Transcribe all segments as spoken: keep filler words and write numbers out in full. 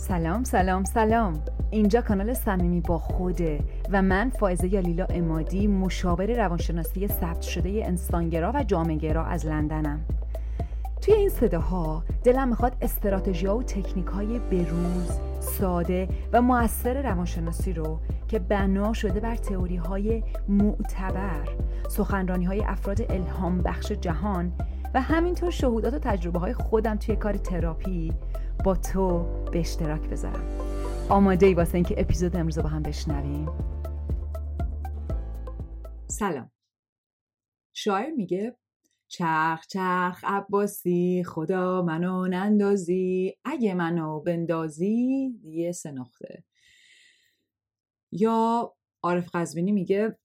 سلام سلام سلام. اینجا کانال صمیمی با خوده و من فائزه یالیلا عمادی، مشاور روانشناسی ثبت شده انسانگرا و جامعه‌گرا از لندنم. توی این صداها دلم میخواد استراتژی‌ها و تکنیک‌های بروز، ساده و مؤثر روانشناسی رو که بنا شده بر تئوری‌های معتبر، سخنرانی‌های افراد الهام بخش جهان و همینطور شهودات و تجربه‌های خودم توی کار تراپی با تو به اشتراک بذارم. آماده ای واسه اینکه اپیزود امروز با هم بشنویم؟ سلام. شاعر میگه چرخ چرخ عباسی، خدا منو نندازی، اگه منو بندازی دیگه سه نقطه. یا عارف قزوینی میگه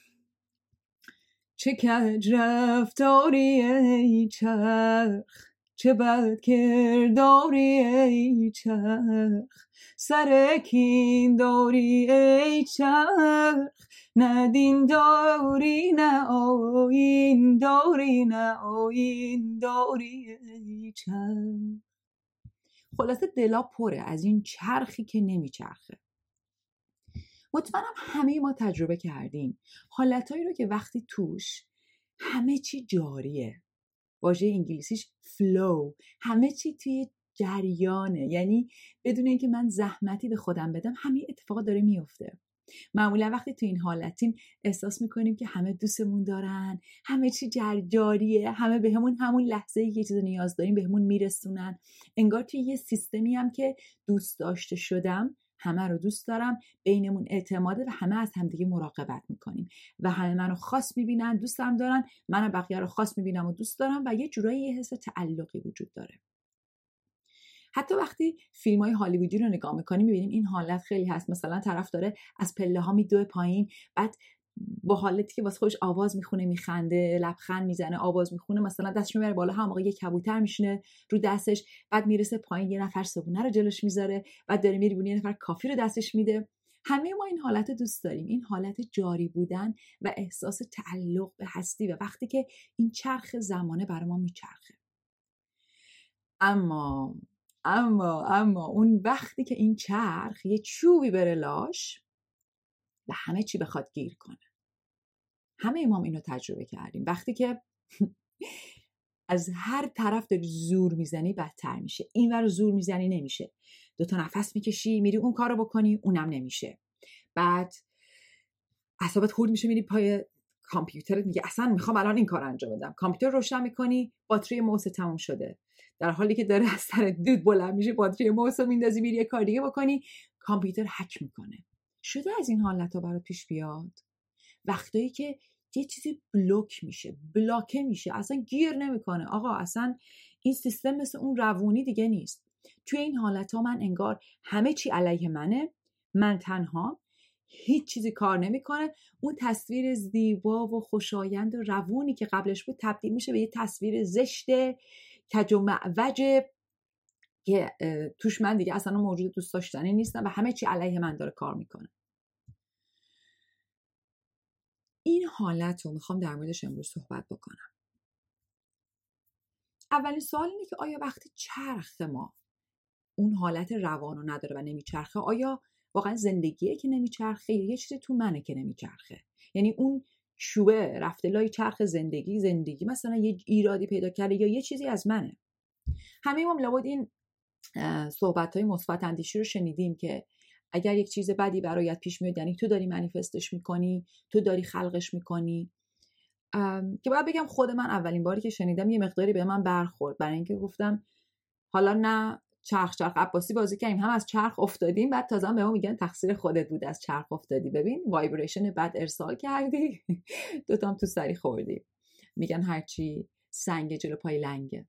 چه کج رفتاری ای چرخ، چه بد کرداری ای چرخ، سر کین داری ای چرخ، نه دین داری نه آیین داری نه آیین داری ای چرخ. خلاصه دلا پره از این چرخی که نمیچرخه. مطمئنم همه ما تجربه کردیم حالتایی رو که وقتی توش همه چی جاریه، واژه انگلیسیش flow، همه چی توی جریانه، یعنی بدون اینکه من زحمتی به خودم بدم همه اتفاقا داره میفته. معمولا وقتی تو این حالتیم احساس میکنیم که همه دوستمون دارن، همه چی جاریه، همه به همون همون لحظه‌ای که چیز نیاز داریم به همون میرسونن. انگار توی یه سیستمی هم که دوست داشته شدم، همه رو دوست دارم، بینمون اعتماده و همه از همدیگه مراقبت میکنیم و همه منو خاص میبینن، دوستم دارن، من بقیه رو خاص میبینم و دوست دارم و یه جورایی یه حس تعلقی وجود داره. حتی وقتی فیلم‌های هالیوودی رو نگاه میکنیم میبینیم این حالت خیلی هست. مثلا طرف داره از پله ها میدوه پایین، بعد با حالتی که واسه خودش آواز میخونه، میخنده، لبخند میزنه، آواز میخونه، مثلا دستش میبره بالا، هم موقع یه کبوتر میشینه رو دستش، بعد میرسه پایین یه نفر صبونه رو جلوش میذاره، بعد داره میری یه نفر کافی رو دستش میده. همه ما این حالت دوست داریم، این حالت جاری بودن و احساس تعلق به هستی و وقتی که این چرخ زمانه برای ما میچرخه. اما اما اما اون وقتی که این چرخ یه چوبی بره لاش و همه چی بخواد گیر کنه. همه ما اینو تجربه کردیم. وقتی که از هر طرف داری زور میزنی بدتر میشه. این ور زور میزنی نمیشه، دوتا نفس میکشی میری اون کارو بکنی اونم نمیشه، بعد اعصابت خورد میشه میری پای کامپیوترت میگه اصلا میخوام الان این کار انجام بدم. کامپیوتر روشن میکنی باتری موس تموم شده، در حالی که داره از سر دود بلند میشه باتری موس رو میندازی میری یه کار دیگه بکنی، کامپیوتر هک میکنه. شده از این حالت ها برات پیش بیاد؟ وقتایی که یه چیزی بلوک میشه، بلاکه میشه، اصلا گیر نمیکنه. آقا اصلا این سیستم مثل اون روونی دیگه نیست. توی این حالت ها من انگار همه چی علیه منه، من تنها، هیچ چیزی کار نمیکنه. اون تصویر زیبا و خوشایند و روونی که قبلش بود تبدیل میشه به یه تصویر زشت کج و معوج که توش من دیگه اصلا موجود دوست داشتنی نیستم و همه چی علیه من داره کار میکنه. این حالت رو میخوام در موردش امروز صحبت بکنم. اولین سوال اینه که آیا وقتی چرخ ما اون حالت روان رو نداره و نمیچرخه، آیا واقعا زندگیه که نمیچرخه یا یه چیزی تو منه که نمیچرخه؟ یعنی اون چوبه رفته لای چرخ زندگی، زندگی مثلا یه ایرادی پیدا کرده یا یه چیزی از منه؟ همه ما لابد این صحبت‌های مثبت اندیشی رو شنیدیم که اگر یک چیز بدی برایت پیش میاد یعنی تو داری منیفستش میکنی، تو داری خلقش میکنی. که باید بگم خود من اولین باری که شنیدم یه مقداری به من برخورد، برای اینکه گفتم حالا نه چرخ چرخ عباسی بازی کردیم، هم از چرخ افتادیم، بعد تازه هم به ما میگن تقصیر خودت بود از چرخ افتادی، ببین وایبریشن بد ارسال کردی دوتا هم تو سری خوردی. میگن هرچی سنگ جلو پای لنگه.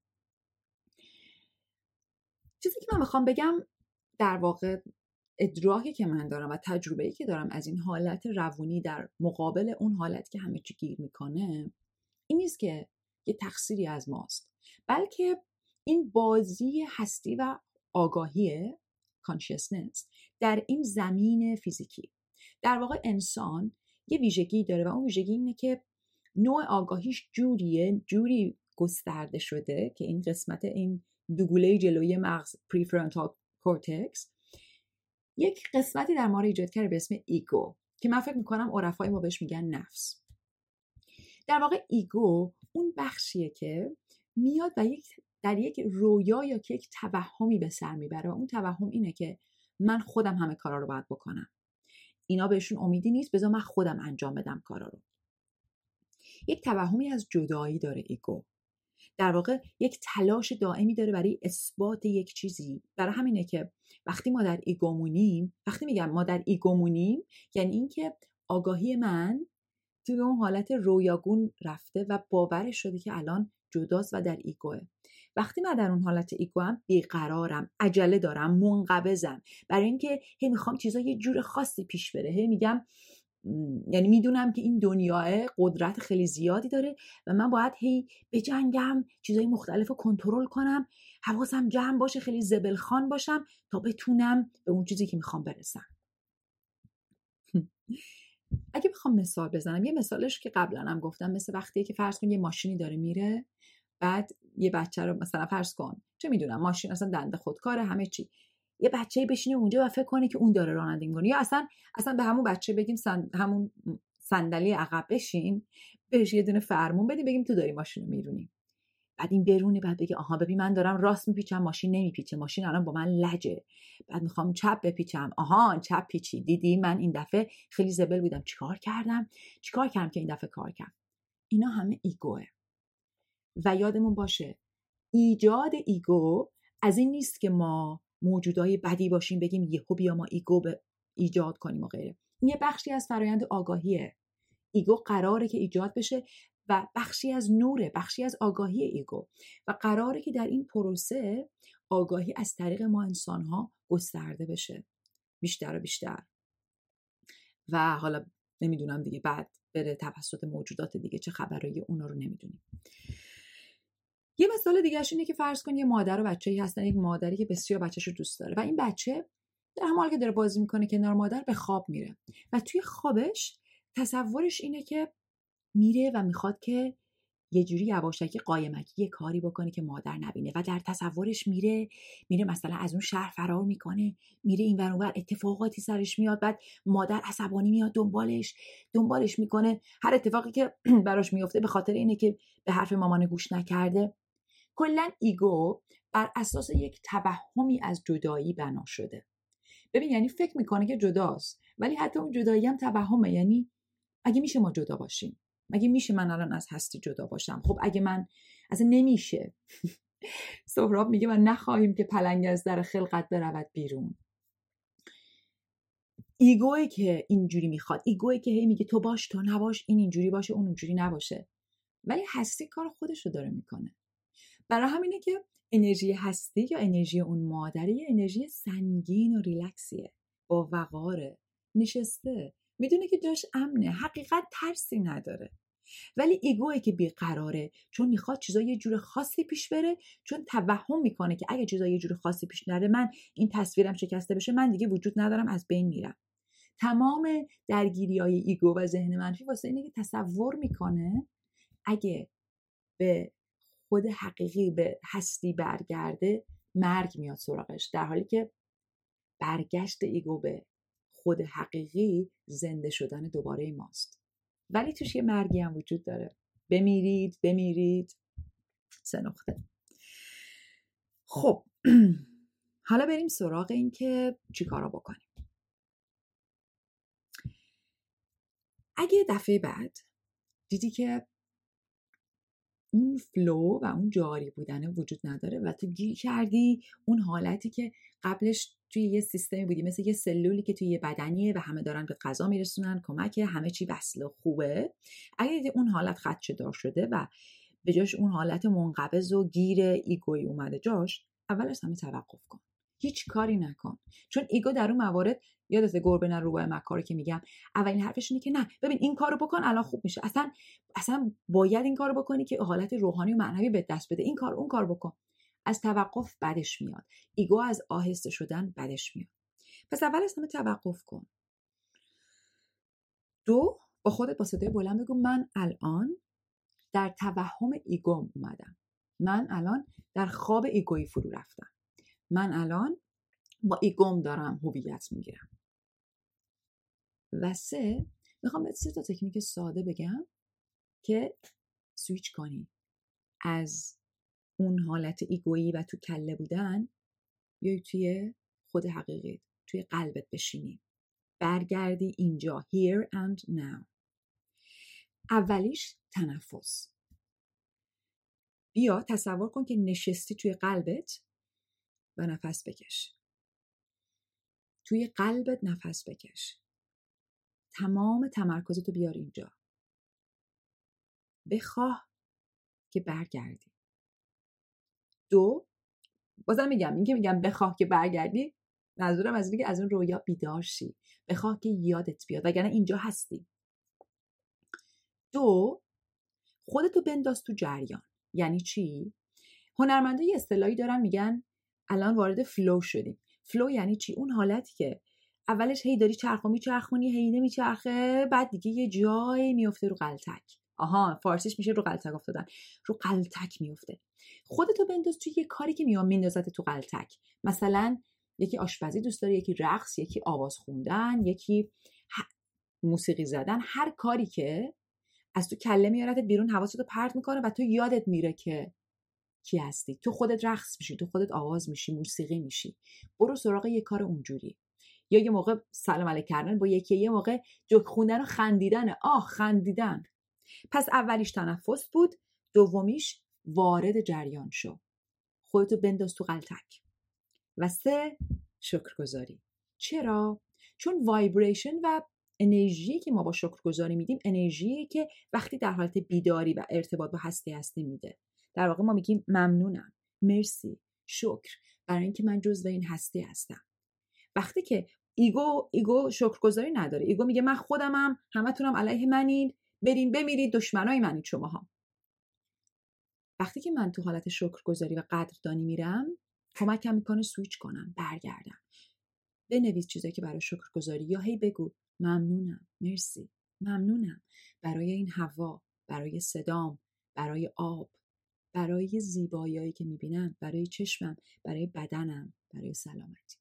چیزی که من میخوام بگم در واقع ادراکی که من دارم و تجربه‌ای که دارم از این حالت روانی در مقابل اون حالت که همه چی گیر میکنه این نیست که یه تقصیری از ماست، بلکه این بازی هستی و آگاهی consciousness در این زمین فیزیکی. در واقع انسان یه ویژگی داره و اون ویژگی اینه که نوع آگاهیش جوریه جوری گسترده شده که این قسمت این دوگوله جلوی مغز پریفرونتال کورتکس یک قسمتی در ما رو ایجاد کرده به اسم ایگو که من فکر میکنم عرفای ما بهش میگن نفس. در واقع ایگو اون بخشیه که میاد و یک در یک رویا یا که یک توهمی به سر میبره و اون توهم اینه که من خودم همه کارا رو باید بکنم، اینا بهشون امیدی نیست، بذار من خودم انجام بدم کارا رو. یک توهمی از جدایی داره ایگو، در واقع یک تلاش دائمی داره برای اثبات یک چیزی. برای همینه که وقتی ما در ایگومونیم، وقتی میگم ما در ایگومونیم یعنی این که آگاهی من توی اون حالت رویاگون رفته و باورش شده که الان جداست و در ایگوه. وقتی من در اون حالت ایگوام بیقرارم، عجله دارم، منقبضم برای اینکه هی میخوام چیزا یه جور خاصی پیش بره، هی میگم یعنی میدونم که این دنیاه قدرت خیلی زیادی داره و من باید هی بجنگم، چیزای مختلف رو کنترل کنم، حواسم جمع باشه، خیلی زبلخان باشم تا بتونم به اون چیزی که میخوام برسم. اگه بخوام مثال بزنم، یه مثالش که قبلا هم گفتم، مثل وقتی که فرض کن یه ماشینی داره میره، بعد یه بچه رو مثلا فرض کن، چه میدونم، ماشین اصلا دنده خودکاره همه چی، یه بچه‌ای بشینه اونجا و فکر کنه که اون داره رانندگی می‌کنه، یا اصلا اصلا به همون بچه بگیم سن... همون صندلی عقب بشین، بهش یه دونه فرمون بدیم بگیم تو داری ماشین رو میرونی، بعد این برونه، بعد بگه آها ببین من دارم راست میپیچم، ماشین نمیپیچه، ماشین الان با من لجه، بعد میخوام چپ بپیچم، آها چپ پیچی، دیدی من این دفعه خیلی زبل بودم، چیکار کردم چیکار کردم که این دفعه کار کرد. اینا همه ایگوه. و یادمون باشه ایجاد ایگو از این نیست که ما موجودای بدی باشیم بگیم یهو بیا ما ایگو به ایجاد کنیم و غیره. این یه بخشی از فرایند آگاهیه. ایگو قراره که ایجاد بشه و بخشی از نوره، بخشی از آگاهی ایگو، و قراره که در این پروسه آگاهی از طریق ما انسان‌ها گسترده بشه بیشتر و بیشتر و حالا نمیدونم دیگه بعد بره توسط موجودات دیگه، چه خبرایی اونا رو نمیدونیم. یه مثال دیگه‌اش اینه که فرض کن یه مادر و بچه‌ای هستن، یک مادری که بسیار بچه‌شو دوست داره و این بچه در حالی که داره بازی میکنه کنار مادر به خواب میره و توی خوابش تصورش اینه که میره و میخواد که یه جوری یواشکی قایمکی یه کاری بکنه که مادر نبینه و در تصورش میره میره مثلا از اون شهر فرار میکنه، میره این ور اون ور، اتفاقاتی سرش میاد، بعد مادر عصبانی میاد دنبالش دنبالش میکنه، هر اتفاقی که براش میفته به خاطر اینه که به حرف مامان گوش نکرده. کلا ایگو بر اساس یک توهمی از جدایی بنا شده. ببین یعنی فکر میکنه که جداست، ولی حتی اون جدایی هم توهمه. یعنی اگه میشه ما جدا باشیم، مگه میشه من الان از هستی جدا باشم؟ خب اگه من اصلا نمیشه. سهراب میگه من نخواهیم که پلنگ از در خلقت برود بیرون. ایگویی که اینجوری میخواد، ایگویی که هی میگه تو باش تو نباش، این اینجوری باشه اون اونجوری نباشه، ولی هستی کار خودشو داره میکنه. برای همینه که انرژی هستی یا انرژی اون مادری یه انرژی سنگین و ریلکسیه، با وقاره، نشسته، میدونه که جاش امنه، حقیقت ترسی نداره. ولی ایگویی که بیقراره، چون میخواد چیزا یه جور خاصی پیش بره، چون توهم میکنه که اگه چیزا یه جور خاصی پیش نره، من این تصویرم شکسته بشه، من دیگه وجود ندارم، از بین میرم. تمام درگیری‌های ایگو و ذهن منفی واسه اینه که تصور میکنه اگه به خود حقیقی، به هستی برگرده، مرگ میاد سراغش، در حالی که برگشت ایگو به خود حقیقی زنده شدن دوباره ماست. ولی توش یه مرگی هم وجود داره. بمیرید بمیرید سه نقطه. خب حالا بریم سراغ این که چی کارا بکنیم. اگه دفعه بعد دیدی که اون فلو و اون جاری بودنه وجود نداره و تو گیر کردی اون حالتی که قبلش توی یه سیستمی بودی، مثل یه سلولی که توی یه بدنیه و همه دارن به غذا میرسونن، کمک، همه چی وصل و خوبه، اگه دیدی اون حالت خدشه دار شده و به جاش اون حالت منقبض و گیر ایگویی اومده جاش، اول از همه توقف کن، هیچ کاری نکن. چون ایگو در اون موارد، یادت گربه نه روباه مکار که میگم، اولین حرفش اینه که نه ببین این کارو بکن الان خوب میشه، اصلا اصلا باید این کارو بکنی که حالت روحانی و معنوی به دست بده، این کار اون کار بکن. از توقف بدش میاد، ایگو از آهسته شدن بدش میاد. پس اول از همه توقف کن. دو، با خودت با صدای بلند بگو من الان در توهم ایگوم اومدم، من الان در خواب ایگویی فرو رفتم، من الان با ایگوم دارم هویت میگیرم. و سه، میخوام بهت سه تا تکنیک ساده بگم که سویچ کنی از اون حالت ایگویی و تو کله بودن بیای توی خود حقیقی، توی قلبت بشینی، برگردی اینجا here and now. اولیش تنفس. بیا تصور کن که نشستی توی قلبت و نفس بکش. توی قلبت نفس بکش. تمام تمرکزتو بیار اینجا. بخواه که برگردی. دو، بازم میگم این که میگم بخواه که برگردی، منظورم از اینه که از اون رویا بیدار شی. بخواه که یادت بیاد، وگرنه اینجا هستی. دو، خودتو بنداز تو جریان. یعنی چی؟ هنرمندا یه اصطلاحی دارن میگن الان وارد فلو شدیم. فلو یعنی چی؟ اون حالتی که اولش هی داری چرخو میچرخونی، هی نمیچرخه، بعد دیگه یه جایی میفته رو قلتک. آها، فارسیش میشه رو قلتک افتادن. رو قلتک میفته. خودتو بنداز توی یه کاری که میام میندازت تو قلتک. مثلا یکی آشپزی دوست داره، یکی رقص، یکی آواز خوندن، یکی موسیقی زدن. هر کاری که از تو کله میارتت بیرون، حواستو پرت میکنه و تو یادت میره که کی هستی. تو خودت رقص میشی، تو خودت آواز میشی، موسیقی میشی. برو سراغ یه کار اونجوری. یا یه موقع سلام علیک کردن با یکی، یه موقع جوک خوندن و خندیدن. آه خندیدن. پس اولیش تنفس بود، دومیش وارد جریان شو. خودتو بنداز تو قلتک. و سه، شکرگزاری. چرا؟ چون وایبریشن و انرژی که ما با شکرگزاری میدیم، انرژیه که وقتی در حالت بیداری و ارتباط با هستی هستی میده. در واقع ما میگیم ممنونم، مرسی، شکر برای اینکه من جزو این هستی هستم. وقتی که ایگو ایگو شکرگزاری نداره، ایگو میگه من خودمم، همتونم علیه منید، برین بمیرید، دشمنای منید شماها. وقتی که من تو حالت شکرگزاری و قدردانی میرم، کمکم میکنه سویچ کنم، برگردم. بنویس چیزایی که برای شکرگزاری، یا هی بگو ممنونم، مرسی، ممنونم برای این هوا، برای صدام، برای آب، برای زیباییایی که میبینم، برای چشمم، برای بدنم، برای سلامتی.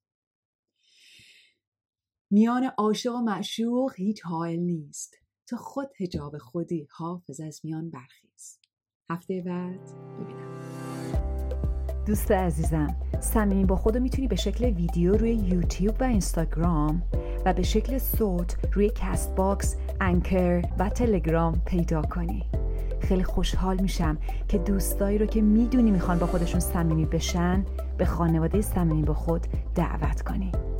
میان عاشق و معشوق هیچ حائل نیست. تو خود حجاب خودی، حافظ از میان برخیز. هفته بعد ببینم. دوست عزیزم، صمیمی با خودو میتونی به شکل ویدیو روی یوتیوب و اینستاگرام و به شکل صوت روی کست باکس، انکر و تلگرام پیدا کنی. خیلی خوشحال میشم که دوستایی رو که میدونی میخوان با خودشون صمیمی بشن، به خانواده صمیمی با خود دعوت کنی.